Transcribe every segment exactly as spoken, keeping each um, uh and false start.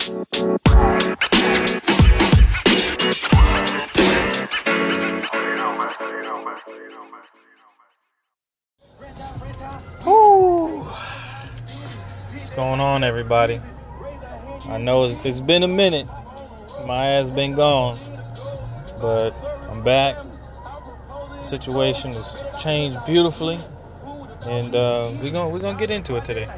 Woo! What's going on, everybody? I know it's, it's been a minute. My ass been gone, but I'm back. The situation has changed beautifully, and uh, we're gonna we're gonna get into it today.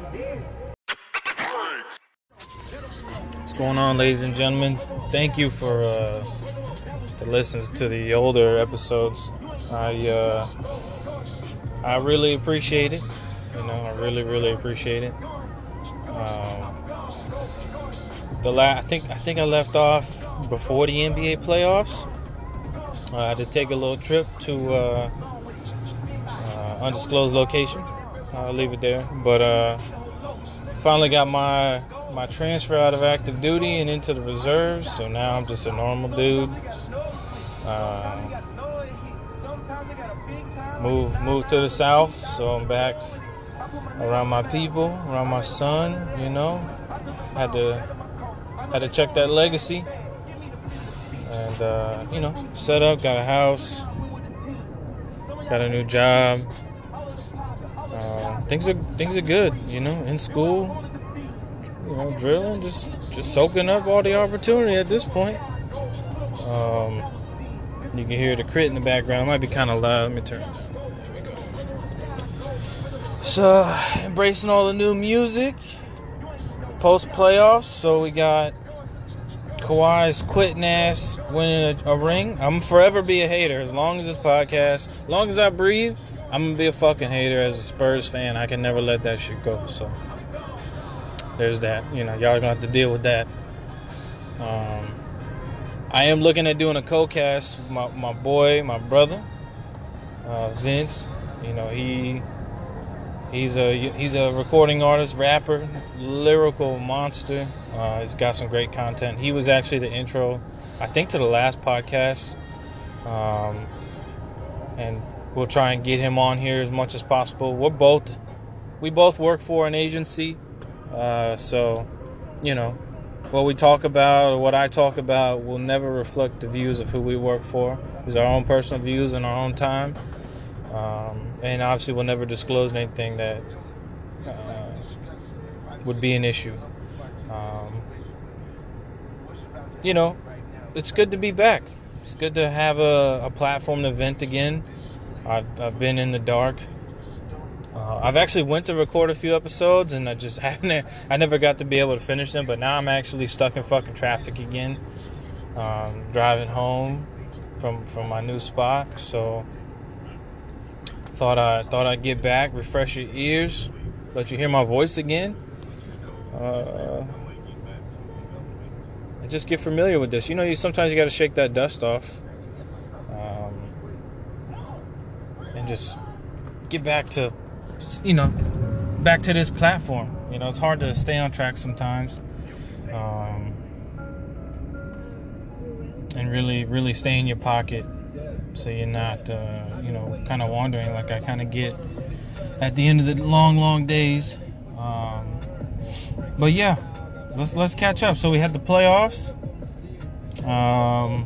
What's going on, ladies and gentlemen? Thank you for uh, the listens to the older episodes. I uh, I really appreciate it. You know, I really really appreciate it. Um, the la- I think I think I left off before the N B A playoffs. Uh, I had to take a little trip to uh, uh, undisclosed location. I'll leave it there. But uh, finally got my my transfer out of active duty and into the reserves. So now I'm just a normal dude. Uh, move moved to the south, so I'm back around my people, around my son. You know, had to had to check that legacy. And, uh, you know, set up, got a house, got a new job. Uh, things are things are good, you know, in school, you know, drilling, just, just soaking up all the opportunity at this point. Um, you can hear the crit in the background. It might be kind of loud. Let me turn it down. There we go. So, embracing all the new music, post-playoffs, so we got Kawhi's quitting ass winning a, a ring. I'm forever be a hater as long as this podcast, as long as I breathe. I'm gonna be a fucking hater as a Spurs fan. I can never let that shit go. So there's that. You know, y'all gonna have to deal with that. Um, I am looking at doing a co-cast. My my boy, my brother, uh, Vince. You know he he's a he's a recording artist, rapper, lyrical monster. Uh, he's got some great content. He was actually the intro, I think, to the last podcast. Um, and we'll try and get him on here as much as possible. We're both, we both work for an agency. Uh, so, you know, what we talk about or what I talk about will never reflect the views of who we work for. It's our own personal views in our own time. Um, and obviously we'll never disclose anything that uh, would be an issue. Um, you know, it's good to be back. It's good to have a, a platform to vent again. I've, I've been in the dark. Uh, I've actually went to record a few episodes, and I just haven't. I never got to be able to finish them. But now I'm actually stuck in fucking traffic again, um, driving home from from my new spot. So thought I thought I'd get back, refresh your ears, let you hear my voice again. Uh, and just get familiar with this. You know, you sometimes you got to shake that dust off, um, and just get back to, you know, back to this platform. You know, it's hard to stay on track sometimes, um, and really, really stay in your pocket, so you're not, uh, you know, kind of wandering like I kind of get at the end of the long, long days. Um, But yeah, let's let's catch up. So we had the playoffs. Um,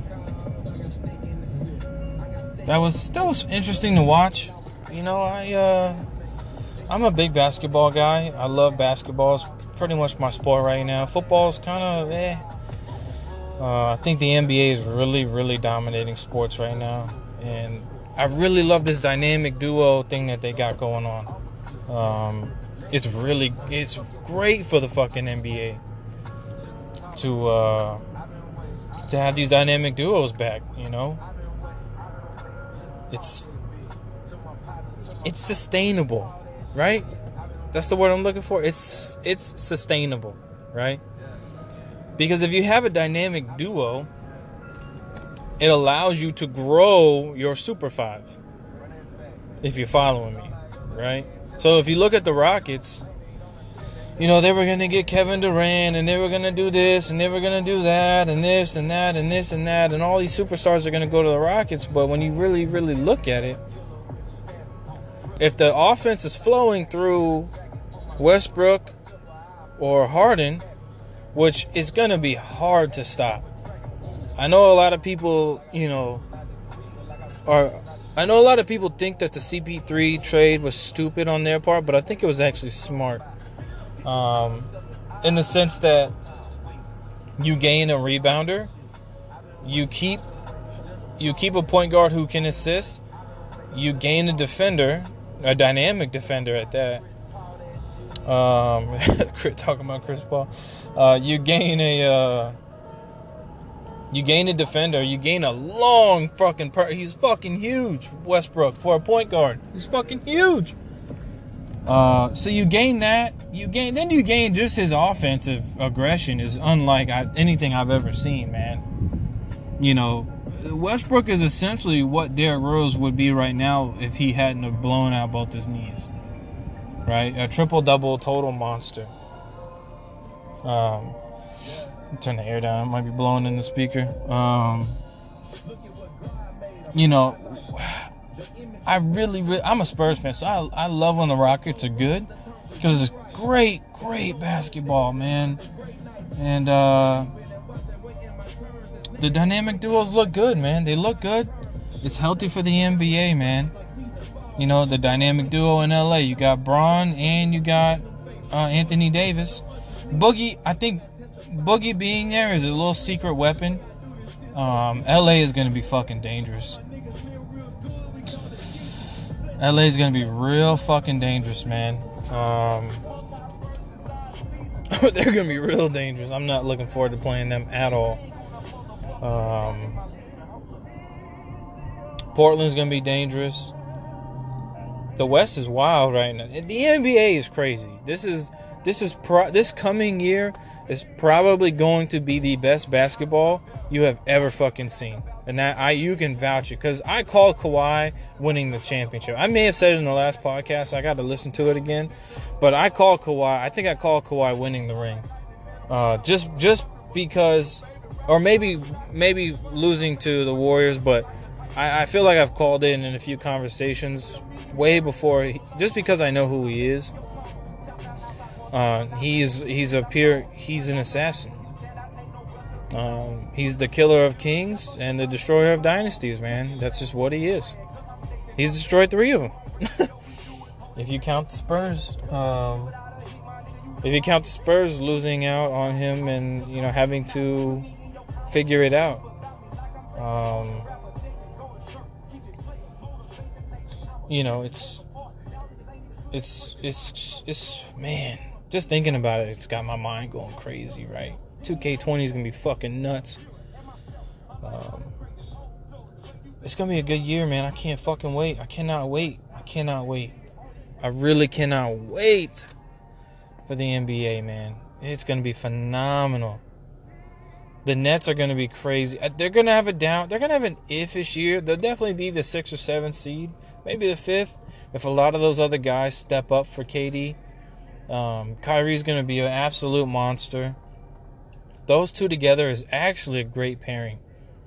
that was that was interesting to watch. You know, I uh, I'm a big basketball guy. I love basketball. It's pretty much my sport right now. Football's kind of eh. Uh, I think the N B A is really really dominating sports right now, and I really love this dynamic duo thing that they got going on. Um, It's really, it's great for the fucking N B A to uh, to have these dynamic duos back. You know, it's it's sustainable, right? That's the word I'm looking for. It's it's sustainable, right? Because if you have a dynamic duo, it allows you to grow your Super Five. If you're following me, right? So if you look at the Rockets, you know, they were going to get Kevin Durant, and they were going to do this, and they were going to do that, and this, and that, and this, and that, and all these superstars are going to go to the Rockets. But when you really, really look at it, if the offense is flowing through Westbrook or Harden, which is going to be hard to stop. I know a lot of people, you know, are... I know a lot of people think that the C P three trade was stupid on their part, but I think it was actually smart. Um, in the sense that you gain a rebounder, you keep you keep a point guard who can assist, you gain a defender, a dynamic defender at that. Um, talking about Chris Paul, uh, you gain a uh, you gain a defender, you gain a long fucking per- he's fucking huge, Westbrook, for a point guard. He's fucking huge. Uh, so you gain that, you gain, then you gain just his offensive aggression is unlike I, anything I've ever seen, man. You know, Westbrook is essentially what Derrick Rose would be right now if he hadn't have blown out both his knees. Right? A triple-double total monster. Um, turn the air down. It might be blowing in the speaker. Um, you know, I really, really, I'm a Spurs fan, so I, I love when the Rockets are good because it's great, great basketball, man. And uh, the dynamic duos look good, man. They look good. It's healthy for the N B A, man. You know, the dynamic duo in L A. You got Bron and you got uh, Anthony Davis. Boogie, I think Boogie being there is a little secret weapon. Um, L A is going to be fucking dangerous. L A is going to be real fucking dangerous, man. Um, they're going to be real dangerous. I'm not looking forward to playing them at all. Um, Portland's going to be dangerous. The West is wild right now. The N B A is crazy. This is this is pro, this coming year is probably going to be the best basketball you have ever fucking seen. And that I you can vouch it because I called Kawhi winning the championship. I may have said it in the last podcast. I got to listen to it again, but I called Kawhi. I think I called Kawhi winning the ring, uh, just just because, or maybe maybe losing to the Warriors. But I, I feel like I've called it in a few conversations way before, he, just because I know who he is. Uh, he's he's a pure he's an assassin. Um, he's the killer of kings and the destroyer of dynasties, man. That's just what he is. He's destroyed three of them. If you count the Spurs, um, if you count the Spurs losing out on him and, you know, having to figure it out. Um, you know, it's, it's, it's, it's, man, just thinking about it, it's got my mind going crazy, right? two K twenty is going to be fucking nuts. Um, it's going to be a good year, man. I can't fucking wait. I cannot wait. I cannot wait. I really cannot wait for the N B A, man. It's going to be phenomenal. The Nets are going to be crazy. They're going to have a down. They're going to have an iffish year. They'll definitely be the sixth or seventh seed. Maybe the fifth. If a lot of those other guys step up for K D. Um, Kyrie's going to be an absolute monster. Those two together is actually a great pairing.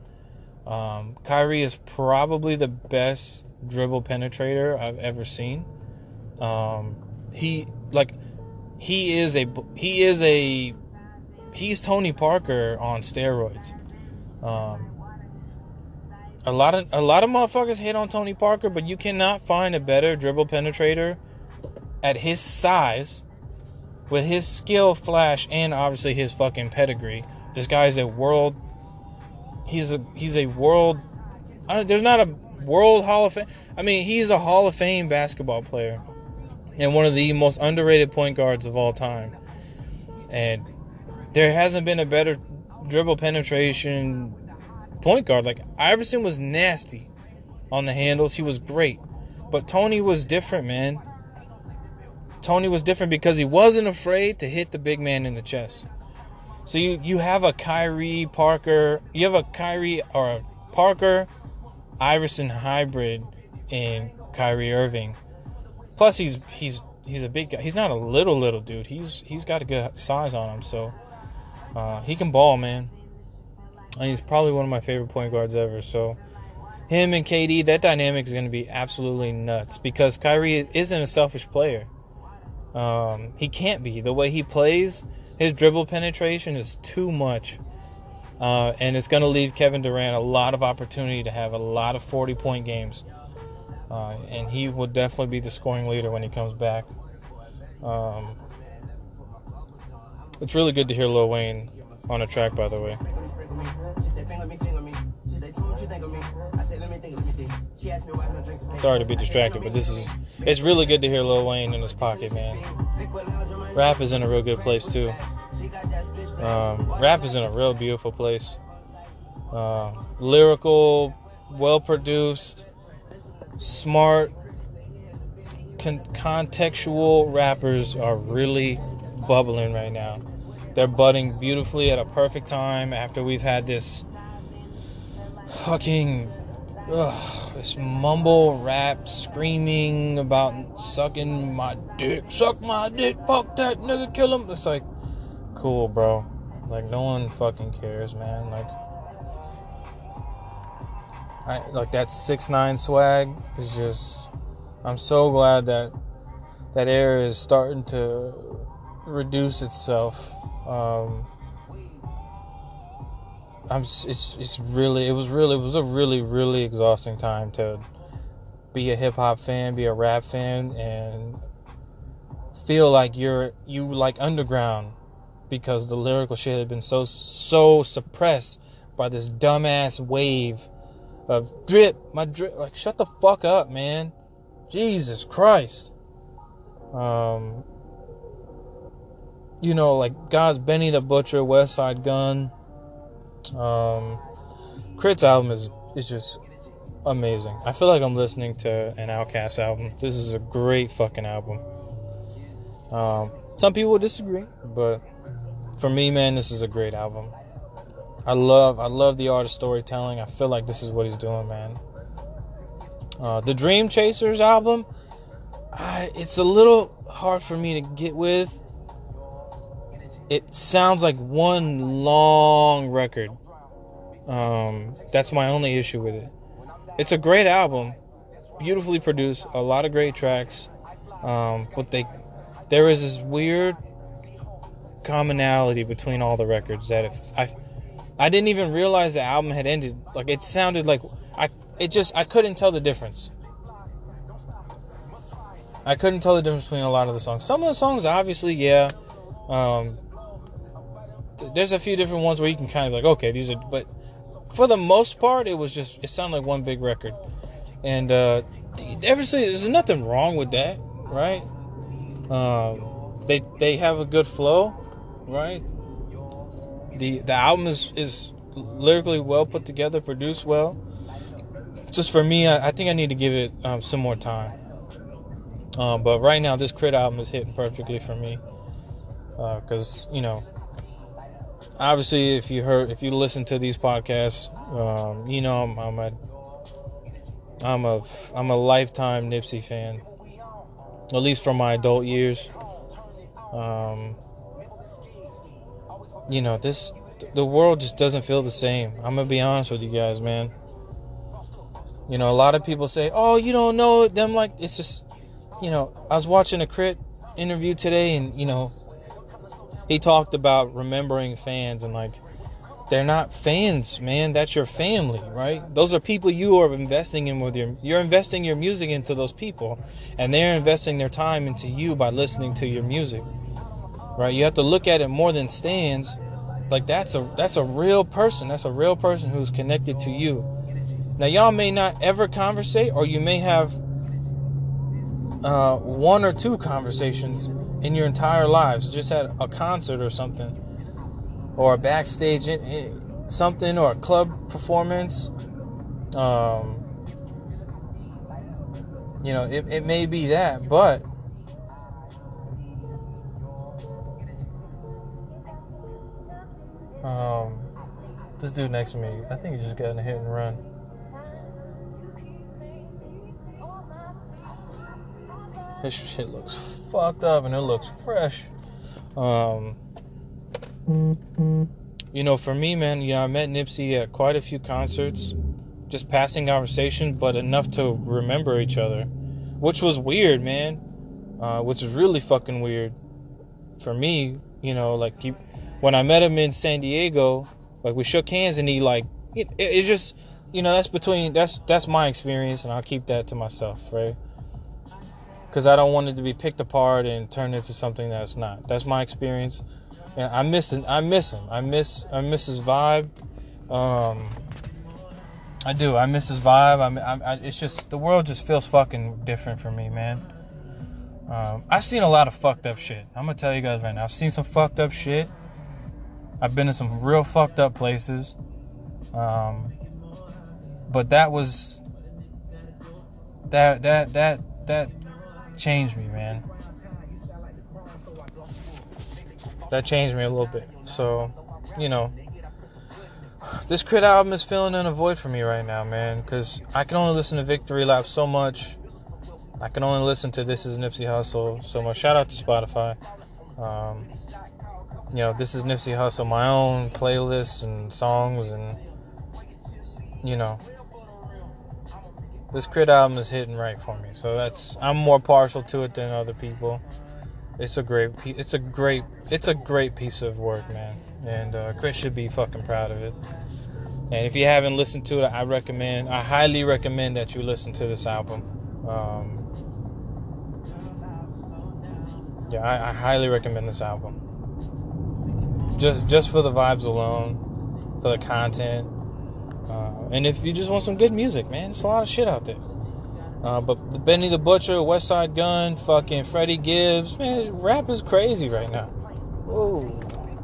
Um, Kyrie is probably the best dribble penetrator I've ever seen. Um, he like he is a he is a he's Tony Parker on steroids. Um, a lot of a lot of motherfuckers hate on Tony Parker, but you cannot find a better dribble penetrator at his size. With his skill, flash, and obviously his fucking pedigree, this guy is a world. He's a he's a world. I don't, there's not a world Hall of Fame. I mean, he's a Hall of Fame basketball player, and one of the most underrated point guards of all time. And there hasn't been a better dribble penetration point guard. Like Iverson was nasty on the handles. He was great, but Tony was different, man. Tony was different because he wasn't afraid to hit the big man in the chest. So you, you have a Kyrie Parker, you have a Kyrie or a Parker Iverson hybrid in Kyrie Irving. Plus he's he's he's a big guy. He's not a little little dude. He's he's got a good size on him. So uh, he can ball, man. And he's probably one of my favorite point guards ever. So him and K D, that dynamic is going to be absolutely nuts because Kyrie isn't a selfish player. Um, he can't be. The way he plays, His dribble penetration is too much. Uh, and it's going to leave Kevin Durant a lot of opportunity to have a lot of forty-point games. Uh, and he will definitely be the scoring leader when he comes back. Um, it's really good to hear Lil Wayne on a track, by the way. Sorry to be distracted, but this is it's really good to hear Lil Wayne in his pocket, man. Rap is in a real good place too. Um, rap is in a real beautiful place. Uh, lyrical, well produced, smart, con- contextual rappers are really bubbling right now. They're budding beautifully at a perfect time after we've had this fucking ugh, this mumble rap screaming about sucking my dick, suck my dick, fuck that nigga, kill him. It's like, cool, bro. Like, no one fucking cares, man. Like, I like that six nine swag is just. I'm so glad that that era is starting to reduce itself. Um, I'm. It's. It's really. It was really. It was a really, really exhausting time to be a hip hop fan, be a rap fan, and feel like you're you like underground because the lyrical shit had been so so suppressed by this dumbass wave of drip. My drip. Like, shut the fuck up, man. Jesus Christ. Um. You know, like God's Benny the Butcher, West Side Gun. Um, Crit's album is is just amazing. I feel like I'm listening to an Outkast album. This is a great fucking album. Um, some people will disagree, but for me, man, this is a great album. I love, I love the art of storytelling. I feel like this is what he's doing, man. Uh, the Dream Chasers album, I, it's a little hard for me to get with. It sounds like one long record. Um, that's my only issue with it. It's a great album, beautifully produced, a lot of great tracks. Um, but they, there is this weird commonality between all the records that if I, I didn't even realize the album had ended. Like, it sounded like I, it just I couldn't tell the difference. I couldn't tell the difference between a lot of the songs. Some of the songs, obviously, yeah. Um, there's a few different ones where you can kind of like, okay, these are, but for the most part, it was just, it sounded like one big record. And, uh, obviously, there's nothing wrong with that, right? Um, they, they have a good flow, right? The, the album is, is lyrically well put together, produced well. Just for me, I, I think I need to give it, um, some more time. Um, but right now, this Crit album is hitting perfectly for me. Uh, cause, you know, obviously, if you heard, if you listen to these podcasts, um, you know I'm, I'm a, I'm a, I'm a lifetime Nipsey fan, at least from my adult years. Um, you know, this, the world just doesn't feel the same. I'm gonna be honest with you guys, man. You know, a lot of people say, "Oh, you don't know them." Like, it's just, you know, I was watching a Crit interview today, and you know. He talked about remembering fans and like, they're not fans, man. That's your family, right? Those are people you are investing in with your, you're investing your music into those people, and they're investing their time into you by listening to your music, right? You have to look at it more than stands. Like, that's a, that's a real person. That's a real person who's connected to you. Now, y'all may not ever conversate, or you may have uh, one or two conversations in your entire lives, just at a concert or something, or a backstage in, in something, or a club performance. Um, you know, it, it may be that, but um, this dude next to me, I think he just got in a hit and run. His shit looks fucked up and it looks fresh. Um, you know, for me, man, you know, I met Nipsey at quite a few concerts, just passing conversation, but enough to remember each other, which was weird, man. Uh, which is really fucking weird for me, You know, like he, when I met him in San Diego, like we shook hands and he like it, it, it just, you know, that's between that's that's my experience, and I'll keep that to myself, right? Because I don't want it to be picked apart and turned into something that it's not. That's my experience, and I miss it. I miss him. I miss I miss his vibe. Um, I do. I miss his vibe. I, I, I it's just the world just feels fucking different for me, man. Um, I've seen a lot of fucked up shit. I'm gonna tell you guys right now. I've seen some fucked up shit. I've been to some real fucked up places. Um, but that was that that that that changed me, man. That changed me a little bit. So, you know, this Crit album is filling in a void for me right now, man. Because I can only listen to Victory Lap so much. I can only listen to This Is Nipsey Hussle so much. Shout out to Spotify. Um, you know, This Is Nipsey Hussle, my own playlists and songs, and you know, this Crit album is hitting right for me. So that's I'm more partial to it than other people. It's a great, it's a great, it's a great piece of work, man. And uh, Crit should be fucking proud of it. And if you haven't listened to it, I recommend, I highly recommend that you listen to this album. Um, yeah, I, I highly recommend this album. Just, just for the vibes alone, for the content, uh, and if you just want some good music, man, there's a lot of shit out there. Uh, but the Benny the Butcher, West Side Gun, fucking Freddie Gibbs, man, rap is crazy right now. Whoa.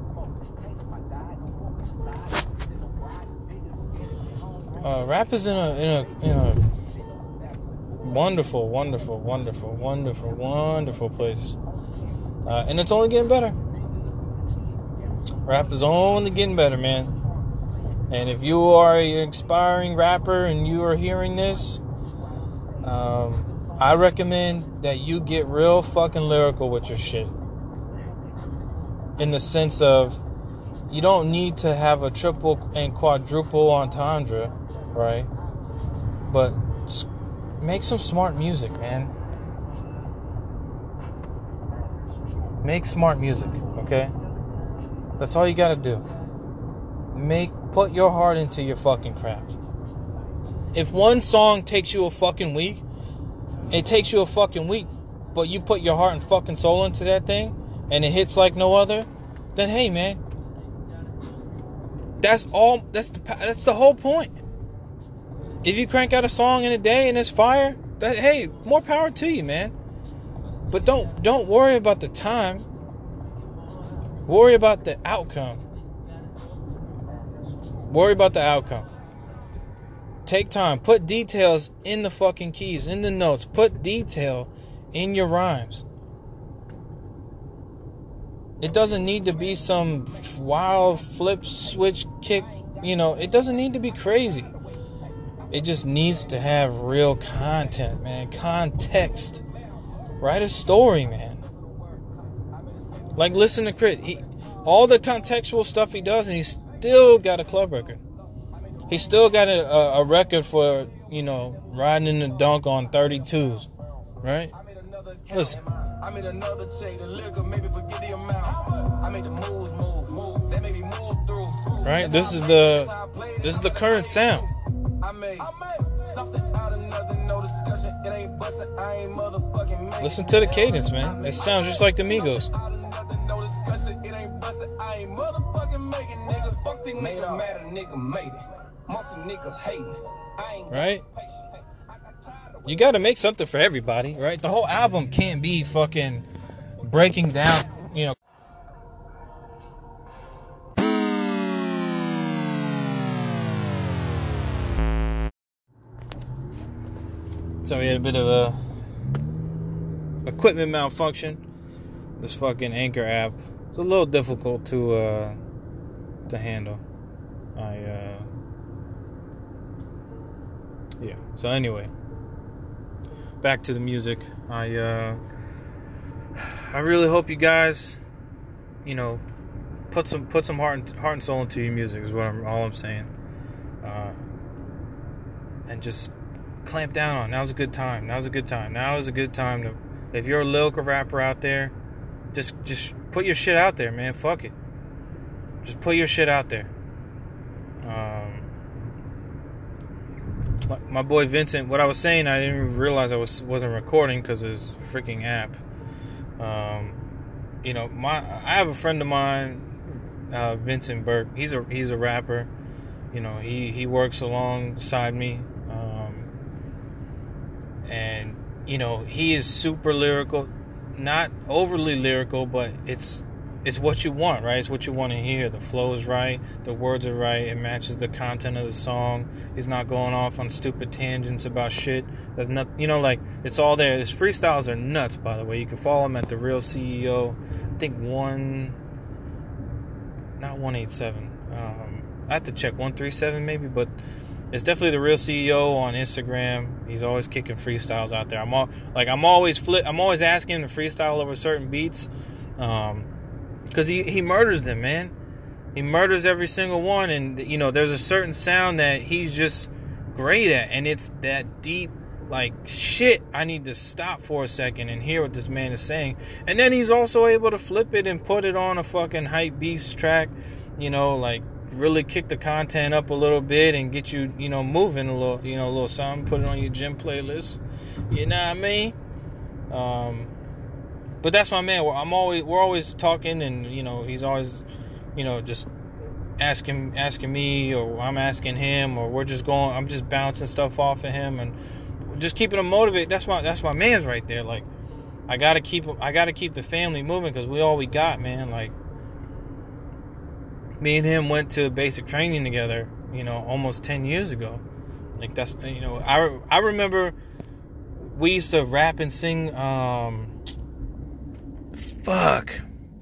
Uh, rap is in a in a in a wonderful, wonderful, wonderful, wonderful, wonderful place, uh, and it's only getting better. Rap is only getting better, man. And if you are an aspiring rapper and you are hearing this, um, I recommend that you get real fucking lyrical with your shit. In the sense of, you don't need to have a triple and quadruple entendre, right? But make some smart music, man. Make smart music, okay? That's all you gotta do. Make, put your heart into your fucking craft. If one song takes you a fucking week, it takes you a fucking week, but you put your heart and fucking soul into that thing, and it hits like no other, then hey, man, that's all. That's the that's the whole point. If you crank out a song in a day and it's fire, that hey, more power to you, man. But don't don't worry about the time. Worry about the outcome. Worry about the outcome. Take time. Put details in the fucking keys, in the notes. Put detail in your rhymes. It doesn't need to be some wild flip, switch, kick. You know, it doesn't need to be crazy. It just needs to have real content, man. Context. Write a story, man. Like, listen to Crit. He, all the contextual stuff he does, and he's still got a club record. He still got a, a, a record for, you know, riding in the dunk on thirty-twos. Right? Listen. I made another check the liquor, maybe forget the amount. I made the moves move, move, that made me move through. Right? This is the this is the current sound. I made something out of nothing, no discussion. It ain't busted, I ain't motherfucking. Listen to the cadence, man. It sounds just like the Migos. Right? You gotta make something for everybody, right? The whole album can't be fucking breaking down, you know. So we had a bit of a equipment malfunction. This fucking Anchor app. It's a little difficult to uh, to handle. I uh, yeah. So anyway, back to the music. I uh, I really hope you guys, you know, put some put some heart and, heart and soul into your music. Is what I'm all I'm saying. Uh, and just clamp down on. Now's a good time. Now's a good time. Now is a good time to. If you're a lyrical rapper out there, just just put your shit out there, man. Fuck it. Just put your shit out there. Um, my, my boy Vincent, what I was saying, I didn't even realize I was wasn't recording because of his freaking app. Um, you know, my I have a friend of mine, uh, Vincent Burke. He's a he's a rapper. You know, he, he works alongside me. Um, and, you know, he is super lyrical. Not overly lyrical, but it's it's what you want, right? It's what you want to hear. The flow is right. The words are right. It matches the content of the song. He's not going off on stupid tangents about shit. That not, you know, like, it's all there. His freestyles are nuts, by the way. You can follow him at The Real C E O. I think one... Not one eighty-seven. Um... I have to check one thirty-seven maybe, but it's definitely The Real C E O on Instagram. He's always kicking freestyles out there. I'm all like I'm always flip. I'm always asking him to freestyle over certain beats, um, because he he murders them, man. He murders every single one, and you know there's a certain sound that he's just great at, and it's that deep, like, shit. I need to stop for a second and hear what this man is saying, and then he's also able to flip it and put it on a fucking hype beast track, you know, like. Really kick the content up a little bit and get you, you know, moving a little, you know, a little something. Put it on your gym playlist. You know what I mean? Um, but that's my man. I'm always, we're always talking, and you know, he's always, you know, just asking, asking me, or I'm asking him, or we're just going. I'm just bouncing stuff off of him, and just keeping him motivated. That's my, that's my man's right there. Like, I gotta keep, I gotta keep the family moving because we all we got, man. Like. Me and him went to basic training together, you know, almost ten years ago. Like, that's, you know, I, I remember we used to rap and sing, um, fuck,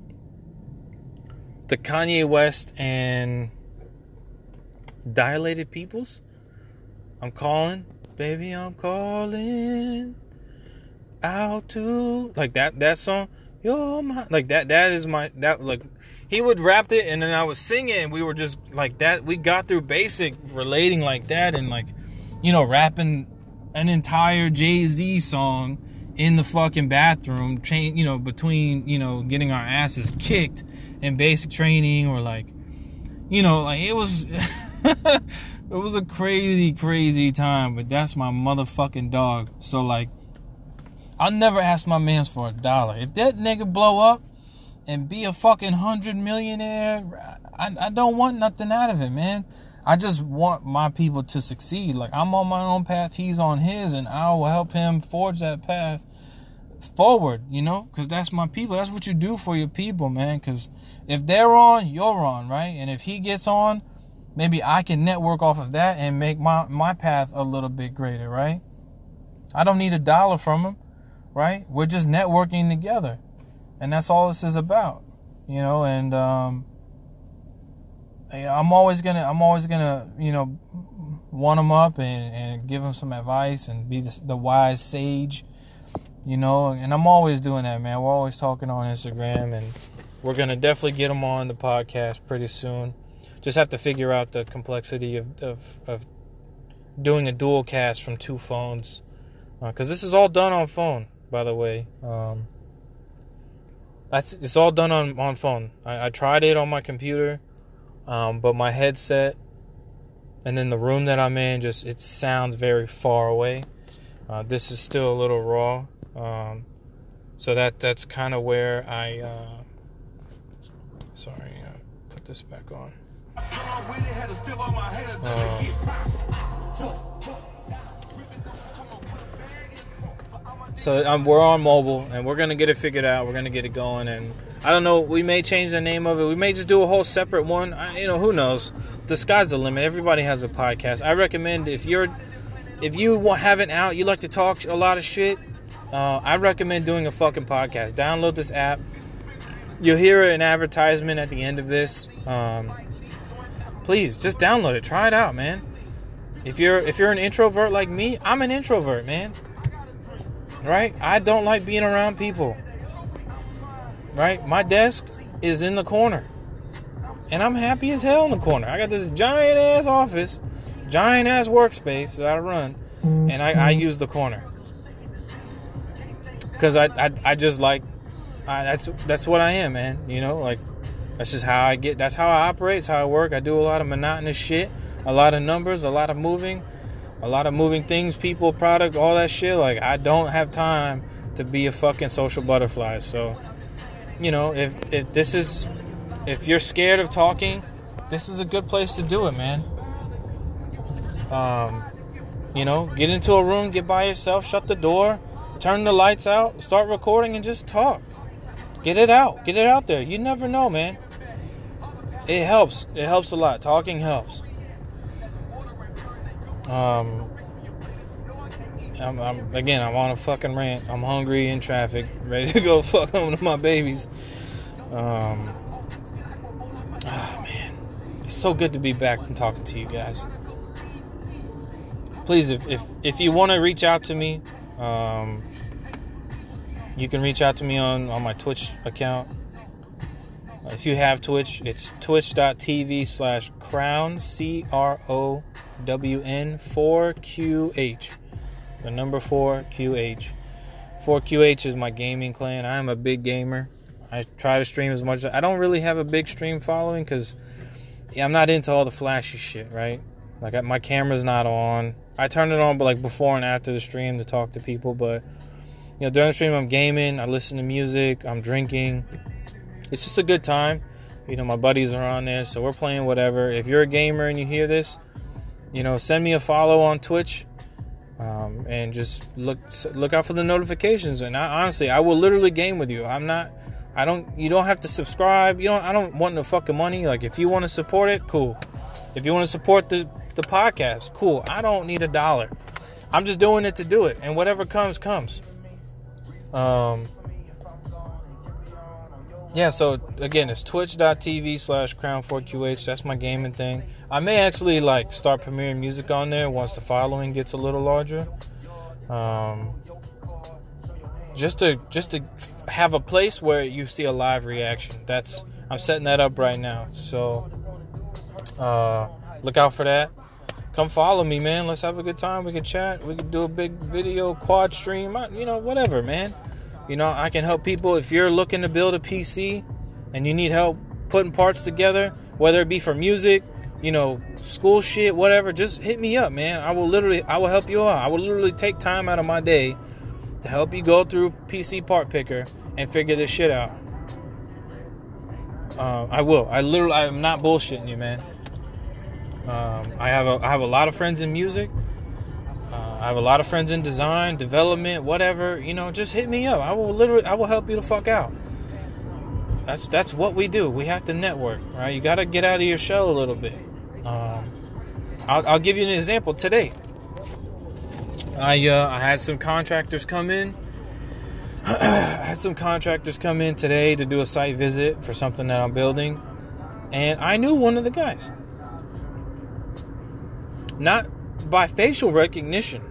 the Kanye West and Dilated Peoples. I'm calling, baby, I'm calling out to, like that, that song. You're my, like that, that is my, that, like, he would rap it, and then I was singing, and we were just like that. We got through basic relating like that, and like, you know, rapping an entire Jay-Z song in the fucking bathroom, train, you know, between, you know, getting our asses kicked in basic training, or like, you know, like it was, it was a crazy, crazy time. But that's my motherfucking dog. So like, I'll never ask my mans for a dollar. If that nigga blow up and be a fucking hundred millionaire, I, I don't want nothing out of it, man. I just want my people to succeed. Like, I'm on my own path, he's on his, and I will help him forge that path forward, you know? Because that's my people. That's what you do for your people, man. Because if they're on, you're on, right? And if he gets on, maybe I can network off of that and make my, my path a little bit greater, right? I don't need a dollar from him, right? We're just networking together. And that's all this is about, you know, and um, I'm always gonna, I'm always gonna, you know, one them up and, and give them some advice and be the, the wise sage, you know, and I'm always doing that, man. We're always talking on Instagram, and we're gonna definitely get them on the podcast pretty soon. Just have to figure out the complexity of of, of doing a dual cast from two phones, because uh, this is all done on phone, by the way. Um, That's it's all done on, on phone. I, I tried it on my computer, um, but my headset and then the room that I'm in, just it sounds very far away. Uh, this is still a little raw, um, so that that's kind of where I. Uh, sorry, uh, put this back on. Uh, So um, we're on mobile, and we're going to get it figured out. We're going to get it going, and I don't know, we may change the name of it. We may just do a whole separate one. I, you know, who knows? The sky's the limit. Everybody has a podcast. I recommend if you're, if you have it out, you like to talk a lot of shit, uh, I recommend doing a fucking podcast. Download this app. You'll hear an advertisement at the end of this. Um, please, just download it. Try it out, man. If you're if you're an introvert like me, I'm an introvert, man. Right? I don't like being around people. Right? My desk is in the corner. And I'm happy as hell in the corner. I got this giant ass office, giant ass workspace that I run, and I, I use the corner. Because I, I I just like I, that's that's what I am, man. You know, like that's just how I get. That's how I operate. It's how I work. I do a lot of monotonous shit, a lot of numbers, a lot of moving, a lot of moving things, people, product, all that shit. Like I don't have time to be a fucking social butterfly. So, you know, if if this is, if you're scared of talking, this is a good place to do it, man. Um, you know, get into a room, get by yourself, shut the door, turn the lights out, start recording, and just talk. Get it out. Get it out there. You never know, man. It helps. It helps a lot. Talking helps. Um, I'm, I'm again, I'm on a fucking rant. I'm hungry in traffic, ready to go fuck home to my babies. Um, oh, man. It's so good to be back and talking to you guys. Please, if if, if you want to reach out to me, um, you can reach out to me on, on my Twitch account. If you have Twitch, it's twitch.tv slash crown, C R O W N, four Q H. The number four Q H. four Q H is my gaming clan. I am a big gamer. I try to stream as much as... I don't really have a big stream following because yeah, I'm not into all the flashy shit, right? Like, my camera's not on. I turn it on but like before and after the stream to talk to people, but you know, during the stream I'm gaming, I listen to music, I'm drinking. It's just a good time. You know, my buddies are on there, so we're playing whatever. If you're a gamer and you hear this, you know, send me a follow on Twitch, um, and just look look out for the notifications. And I, honestly, I will literally game with you. I'm not, I don't, you don't have to subscribe. You don't, I don't want no fucking money. Like, if you want to support it, cool. If you want to support the the podcast, cool. I don't need a dollar. I'm just doing it to do it, and whatever comes, comes. Um. Yeah, so again, it's twitch.tv slash crown4qh. That's my gaming thing. I may actually like start premiering music on there once the following gets a little larger. Um, just to just to have a place where you see a live reaction. That's I'm setting that up right now. So uh, look out for that. Come follow me, man. Let's have a good time. We can chat. We can do a big video quad stream. You know, whatever, man. You know, I can help people. If you're looking to build a P C and you need help putting parts together, whether it be for music, you know, school shit, whatever, just hit me up, man. I will literally, I will help you out. I will literally take time out of my day to help you go through P C Part Picker and figure this shit out. Uh, I will. I literally, I am not bullshitting you, man. Um, I have a, I have a lot of friends in music. Uh, I have a lot of friends in design, development, whatever. You know, just hit me up. I will literally, I will help you the fuck out. That's that's what we do. We have to network, right? You got to get out of your shell a little bit. Um, I'll, I'll give you an example today. I uh, I had some contractors come in. I had some contractors come in today to do a site visit for something that I'm building, and I knew one of the guys. Not by facial recognition,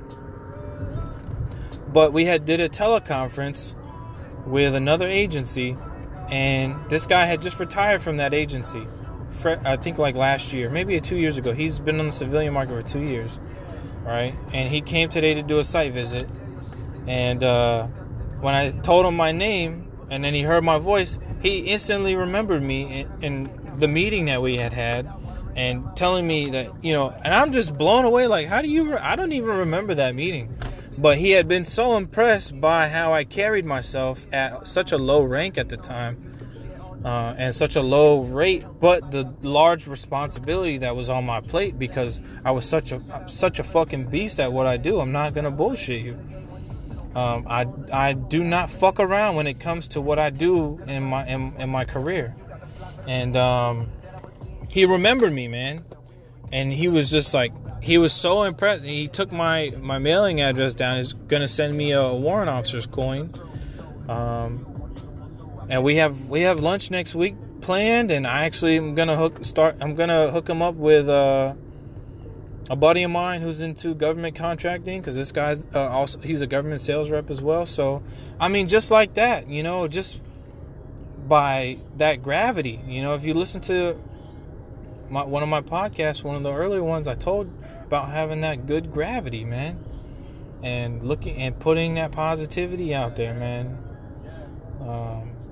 but we had did a teleconference with another agency, and this guy had just retired from that agency. I think like last year, maybe two years ago. He's been on the civilian market for two years, right? And he came today to do a site visit, and uh, when I told him my name, and then he heard my voice, he instantly remembered me in, in the meeting that we had had. And telling me that, you know, and I'm just blown away. Like, how do you, re- I don't even remember that meeting. But he had been so impressed by how I carried myself at such a low rank at the time. Uh, and such a low rate. But the large responsibility that was on my plate because I was such a, such a fucking beast at what I do. I'm not going to bullshit you. Um, I, I do not fuck around when it comes to what I do in my, in, in my career. And, um... he remembered me, man, and he was just like, he was so impressed. He took my, my mailing address down. He's gonna send me a warrant officer's coin, um, and we have we have lunch next week planned. And I actually am gonna hook start. I'm gonna hook him up with uh, a buddy of mine who's into government contracting because this guy's uh, also he's a government sales rep as well. So I mean, just like that, you know, just by that gravity, you know, if you listen to My, one of my podcasts, one of the earlier ones, I told about having that good gravity, man, and looking and putting that positivity out there, man. Um,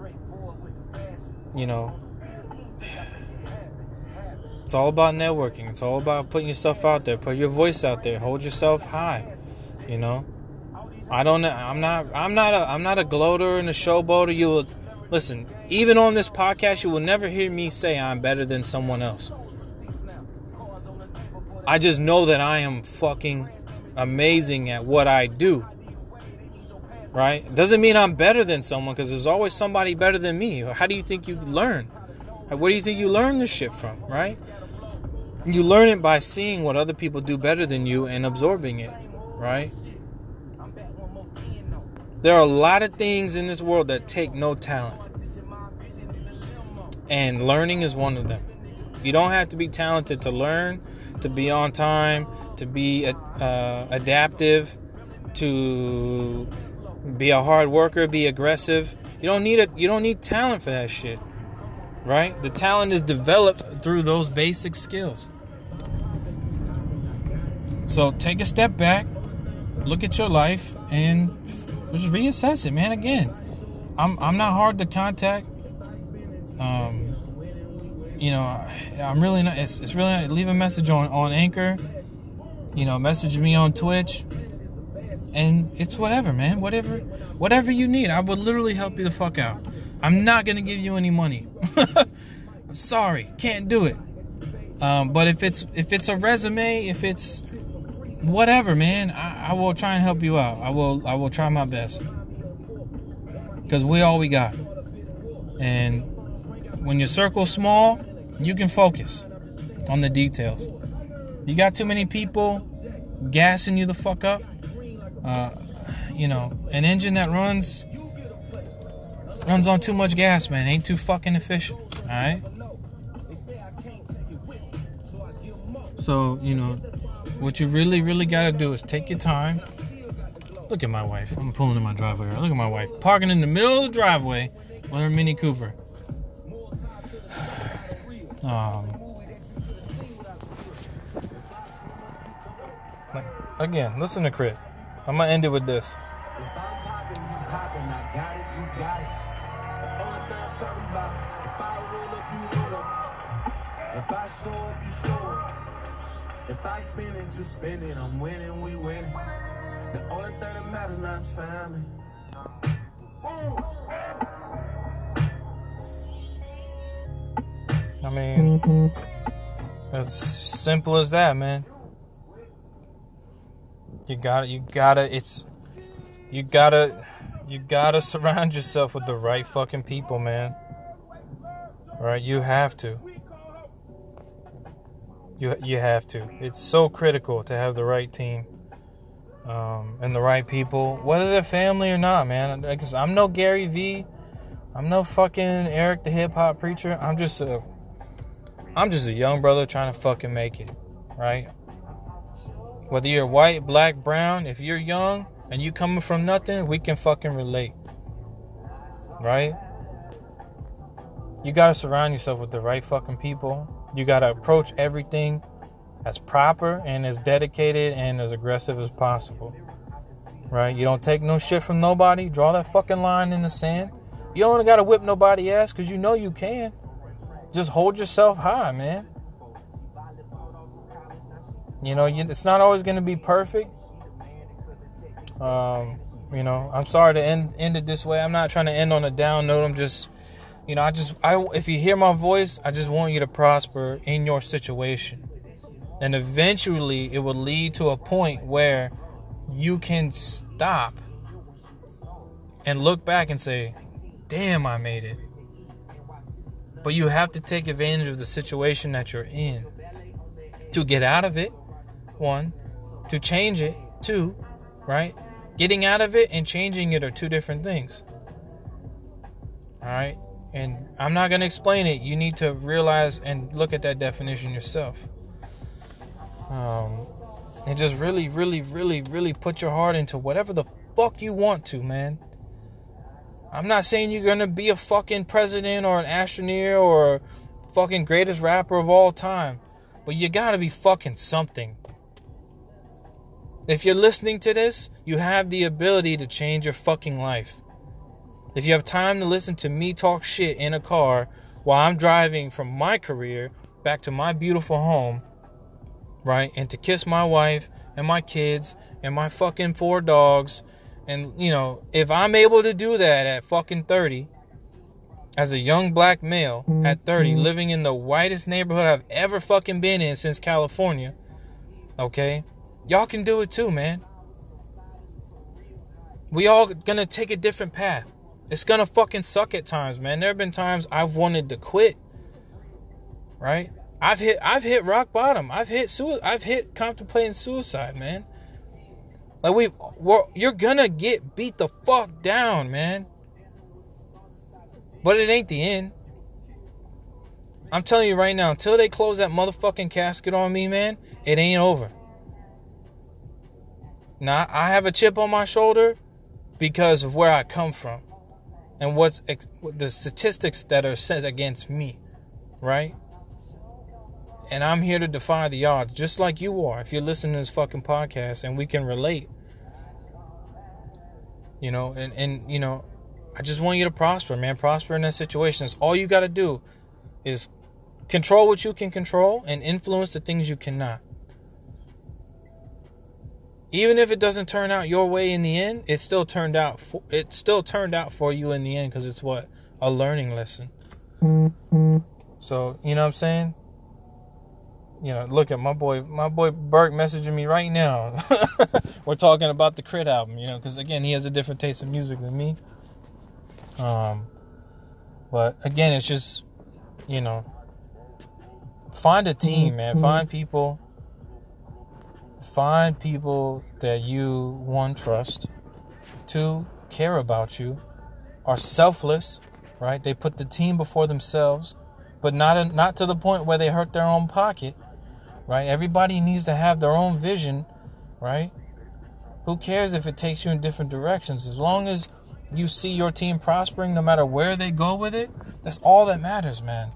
you know, it's all about networking. It's all about putting yourself out there, put your voice out there, hold yourself high. You know, I don't. I'm not. I'm not a. I'm not a gloater and a showboater. You will listen. Even on this podcast, you will never hear me say I'm better than someone else. I just know that I am fucking amazing at what I do. Right? Doesn't mean I'm better than someone, because there's always somebody better than me. How do you think you learn? Where do you think you learn this shit from? Right? You learn it by seeing what other people do better than you and absorbing it. Right? There are a lot of things in this world that take no talent. And learning is one of them. You don't have to be talented to learn, to be on time, to be uh, adaptive, to be a hard worker, be aggressive. You don't need a, you don't need talent for that shit. Right? The talent is developed through those basic skills. So take a step back, look at your life, and just reassess it, man. Again, I'm I'm not hard to contact. Um, you know, I'm really not. It's, it's really not, leave a message on, on Anchor. You know, message me on Twitch, and it's whatever, man. Whatever, whatever you need, I would literally help you the fuck out. I'm not gonna give you any money. I'm sorry, can't do it. Um, but if it's if it's a resume, if it's whatever, man, I, I will try and help you out. I will I will try my best, because we all we got. And when your circle's small, you can focus on the details. You got too many people gassing you the fuck up. Uh, you know, an engine that runs runs on too much gas, man, ain't too fucking efficient. All right. So, you know, what you really, really gotta do is take your time. Look at my wife. I'm pulling in my driveway. Look at my wife parking in the middle of the driveway with her Mini Cooper. Um, like, again, listen to Crit. I'm gonna end it with this. If I spin it, you spin it. I'm winning, we winning. The only thing that matters now is family. I mean, it's simple as that, man. You gotta, you gotta, it's, you gotta, you gotta surround yourself with the right fucking people, man. Right? You have to. You you have to. It's so critical to have the right team, um, and the right people, whether they're family or not, man. Because I'm no Gary Vee, I'm no fucking Eric the hip hop preacher. I'm just a, I'm just a young brother trying to fucking make it, right? Whether you're white, black, brown, if you're young and you coming from nothing, we can fucking relate, right? You gotta surround yourself with the right fucking people. You gotta approach everything as proper and as dedicated and as aggressive as possible, right? You don't take no shit from nobody. Draw that fucking line in the sand. You don't gotta whip nobody ass, because you know you can. Just hold yourself high, man. You know, you, it's not always gonna be perfect. Um, you know, I'm sorry to end end it this way. I'm not trying to end on a down note. I'm just, you know, I just, I if you hear my voice, I just want you to prosper in your situation. And eventually it will lead to a point where you can stop and look back and say, damn, I made it. But you have to take advantage of the situation that you're in to get out of it, one, to change it, two, right? Getting out of it and changing it are two different things. All right? And I'm not going to explain it. You need to realize and look at that definition yourself. Um, and just really, really, really, really put your heart into whatever the fuck you want to, man. I'm not saying you're going to be a fucking president or an astronaut or fucking greatest rapper of all time. But you got to be fucking something. If you're listening to this, you have the ability to change your fucking life. if you have time to listen to me talk shit in a car while I'm driving from my career back to my beautiful home, right, and to kiss my wife and my kids and my fucking four dogs, and, you know, if I'm able to do that at fucking thirty, as a young black male at thirty, living in the whitest neighborhood I've ever fucking been in since California, okay, y'all can do it too, man. We all gonna take a different path. It's gonna fucking suck at times, man. There have been times I've wanted to quit, right? I've hit I've hit rock bottom. I've hit sui- I've hit contemplating suicide, man. Like we we're, you're gonna get beat the fuck down, man. But it ain't the end. I'm telling you right now, until they close that motherfucking casket on me, man, it ain't over. Now, I have a chip on my shoulder because of where I come from and what's ex- the statistics that are set against me, right? And I'm here to defy the odds, just like you are, if you're listening to this fucking podcast, and we can relate. You know, and, and you know, I just want you to prosper, man. Prosper in that situation. That's all you got to do is control what you can control and influence the things you cannot. Even if it doesn't turn out your way in the end, it still turned out for, it still turned out for you in the end, because it's what? A learning lesson. So, you know what I'm saying? You know, look at my boy, my boy Burke messaging me right now. We're talking about the Crit album, you know, because again, he has a different taste of music than me. Um, but again, it's just, you know, find a team, man. Find people. Find people that you, one, trust, two, care about you, are selfless, right? They put the team before themselves, but not not to the point where they hurt their own pocket, right? Everybody needs to have their own vision, right? Who cares if it takes you in different directions? As long as you see your team prospering, no matter where they go with it, that's all that matters, man.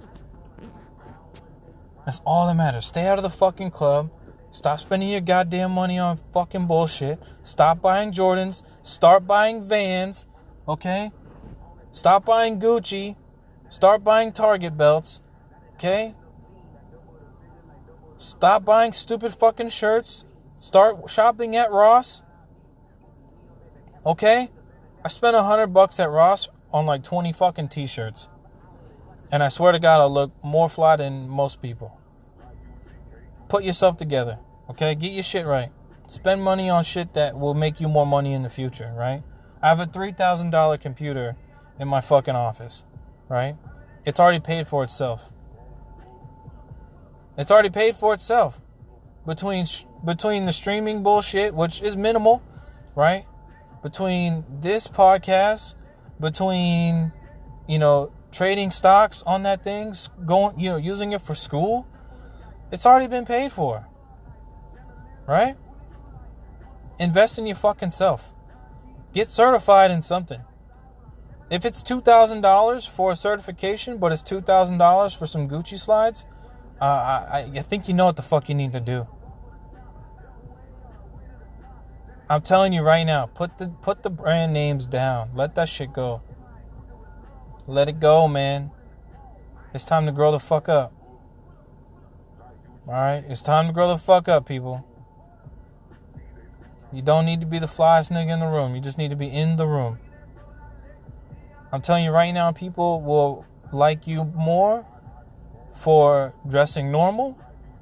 That's all that matters. Stay out of the fucking club. Stop spending your goddamn money on fucking bullshit. Stop buying Jordans. Start buying Vans. Okay? Stop buying Gucci. Start buying Target belts. Okay? Stop buying stupid fucking shirts. Start shopping at Ross. Okay? I spent a hundred bucks at Ross on like twenty fucking t-shirts. And I swear to God, I look more fly than most people. Put yourself together, okay? Get your shit right. Spend money on shit that will make you more money in the future, right? I have a three thousand dollars computer in my fucking office, right? It's already paid for itself. It's already paid for itself. Between between the streaming bullshit, which is minimal, right? Between this podcast, between, you know, trading stocks on that thing, going, you know, using it for school, it's already been paid for, right? Invest in your fucking self. Get certified in something. If it's two thousand dollars for a certification, but it's two thousand dollars for some Gucci slides, uh, I, I think you know what the fuck you need to do. I'm telling you right now, put the put the brand names down. Let that shit go. Let it go, man. It's time to grow the fuck up. Alright? It's time to grow the fuck up, people. You don't need to be the flyest nigga in the room. You just need to be in the room. I'm telling you right now, people will like you more for dressing normal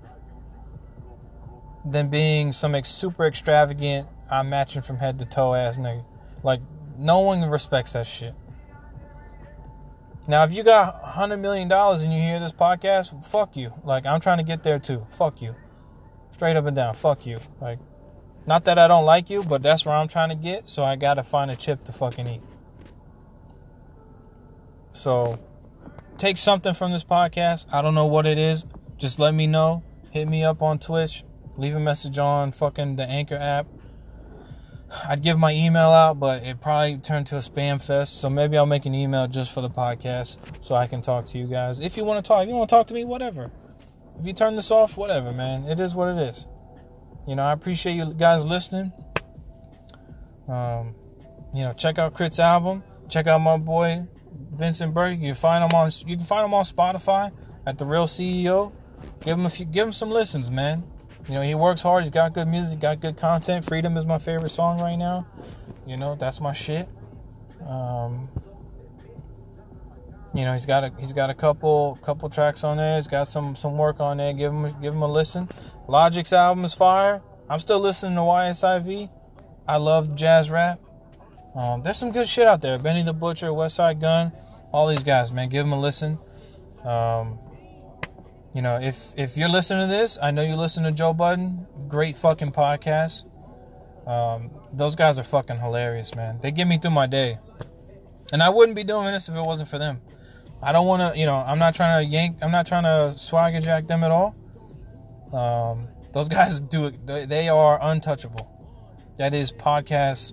than being some ex- super extravagant, I'm matching from head to toe ass nigga. Like, no one respects that shit. Now, if you got one hundred million dollars and you hear this podcast, fuck you. Like, I'm trying to get there too. Fuck you. Straight up and down. Fuck you. Like, not that I don't like you, but that's where I'm trying to get, so I gotta find a chip to fucking eat. So, take something from this podcast. I don't know what it is. Just let me know. Hit me up on Twitch. Leave a message on fucking the Anchor app. I'd give my email out, but it probably turned to a spam fest. So maybe I'll make an email just for the podcast so I can talk to you guys. If you want to talk, if you want to talk to me, whatever. If you turn this off, whatever, man. It is what it is. You know, I appreciate you guys listening. Um, you know, check out Crit's album. check out my boy Vincent Burke. You can find him on you can find him on Spotify at The Real C E O. Give him a few, give him some listens, man. You know, he works hard. He's got good music, got good content. Freedom is my favorite song right now. You know, that's my shit. Um, you know, he's got a he's got a couple couple tracks on there. He's got some some work on there. Give him give him a listen. Logic's album is fire. I'm still listening to Y S I V. I love jazz rap. Um, there's some good shit out there. Benny the Butcher, Westside Gun, all these guys, man. Give them a listen. Um, you know, if if you're listening to this, I know you listen to Joe Budden. Great fucking podcast. Um, those guys are fucking hilarious, man. They get me through my day. And I wouldn't be doing this if it wasn't for them. I don't want to, you know, I'm not trying to yank, I'm not trying to swagger jack them at all. Um, those guys do it. They are untouchable. That is podcast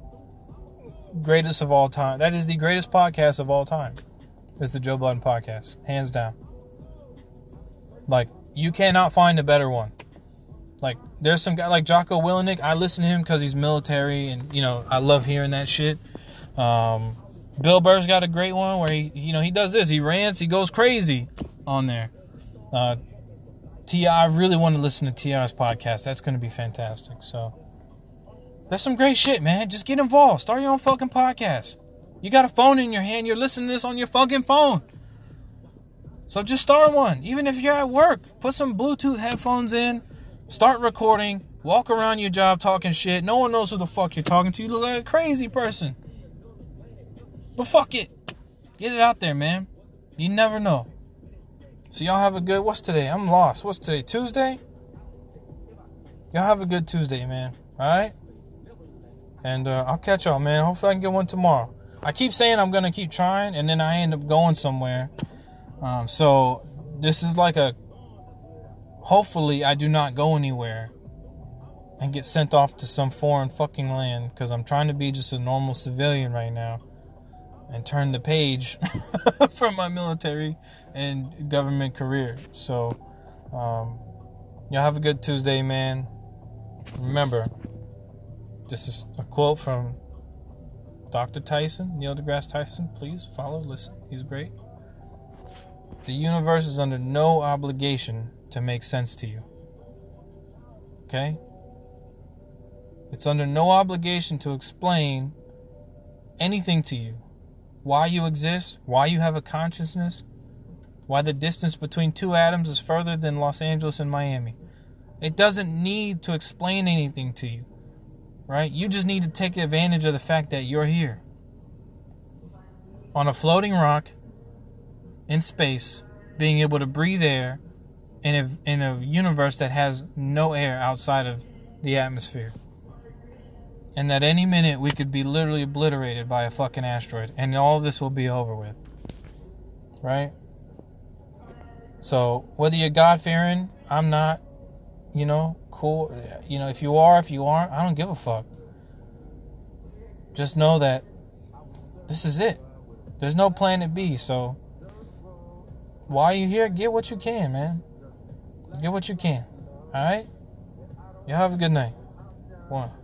greatest of all time. That is the greatest podcast of all time. It's the Joe Budden podcast. Hands down. Like, you cannot find a better one. Like, there's some guy like Jocko Willenick. I listen to him because he's military, and, you know, I love hearing that shit. Um, Bill Burr's got a great one where he, you know, he does this. He rants. He goes crazy on there. Uh, T I, I really want to listen to T I's podcast. That's going to be fantastic. So, that's some great shit, man. Just get involved. Start your own fucking podcast. You got a phone in your hand. You're listening to this on your fucking phone. So just start one. Even if you're at work, put some Bluetooth headphones in. Start recording. Walk around your job talking shit. No one knows who the fuck you're talking to. You look like a crazy person. But fuck it. Get it out there, man. You never know. So y'all have a good... What's today? I'm lost. What's today? Tuesday? Y'all have a good Tuesday, man. Alright? And uh, I'll catch y'all, man. Hopefully I can get one tomorrow. I keep saying I'm going to keep trying, and then I end up going somewhere. Um, so this is like a... Hopefully I do not go anywhere and get sent off to some foreign fucking land, because I'm trying to be just a normal civilian right now and turn the page from my military and government career. So, um, y'all have a good Tuesday, man. Remember, this is a quote from Doctor Tyson, Neil deGrasse Tyson. Please follow, listen. He's great. The universe is under no obligation to make sense to you. Okay? It's under no obligation to explain anything to you. Why you exist, why you have a consciousness, why the distance between two atoms is further than Los Angeles and Miami. It doesn't need to explain anything to you. Right? You just need to take advantage of the fact that you're here. On a floating rock, in space, being able to breathe air in a, in a universe that has no air outside of the atmosphere. And that any minute we could be literally obliterated by a fucking asteroid. And all of this will be over with. Right? So, whether you're God-fearing, I'm not, you know, cool. You know, if you are, if you aren't, I don't give a fuck. Just know that this is it. There's no planet B, so while you're here, get what you can, man. Get what you can. Alright? Y'all have a good night. One.